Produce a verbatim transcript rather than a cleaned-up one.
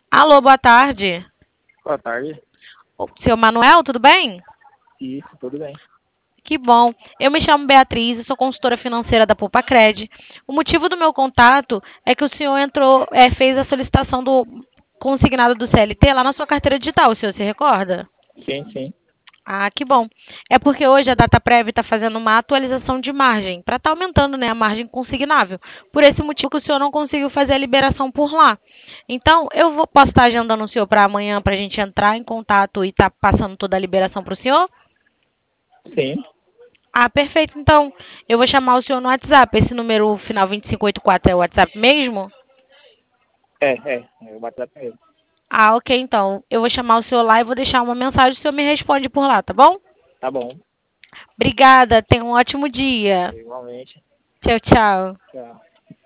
Alô, boa tarde. Boa tarde. Ô, Seu Manuel, tudo bem? Isso, tudo bem. Que bom. Eu me chamo Beatriz, eu sou consultora financeira da Poupa-Cred. O motivo do meu contato é que o senhor entrou, é, fez a solicitação do consignado do C L T lá na sua carteira digital, o senhor se recorda? Sim, sim. Ah, que bom. É porque hoje a Dataprev está fazendo uma atualização de margem, para estar aumentando, né, a margem consignável. Por esse motivo que o senhor não conseguiu fazer a liberação por lá. Então, eu vou, posso estar agendando o senhor para amanhã para a gente entrar em contato e estar passando toda a liberação para o senhor? Sim. Ah, perfeito. Então, eu vou chamar o senhor no WhatsApp. Esse número final vinte e cinco oitenta e quatro é o WhatsApp mesmo? É, é. Eu WhatsApp mesmo. Ah, ok, então. Eu vou chamar o senhor lá e vou deixar uma mensagem. O senhor me responde por lá, tá bom? Tá bom. Obrigada. Tenha um ótimo dia. Igualmente. Tchau, tchau. Tchau.